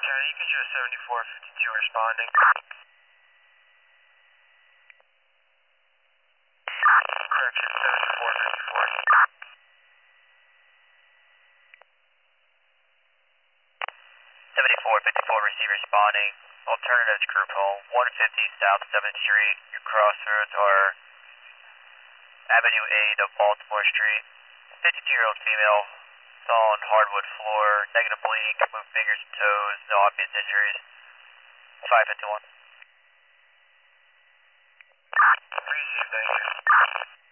County, you can show 7452 responding. Correction, 7454. 7454 receive responding. Alternatives group home, 150 South 7th Street. Your crossroads are Avenue 8 of Baltimore Street. 52-year-old female, fell on hardwood floor, negative bleeding, can move fingers and toes, no obvious injuries. 551. Receive, thank you.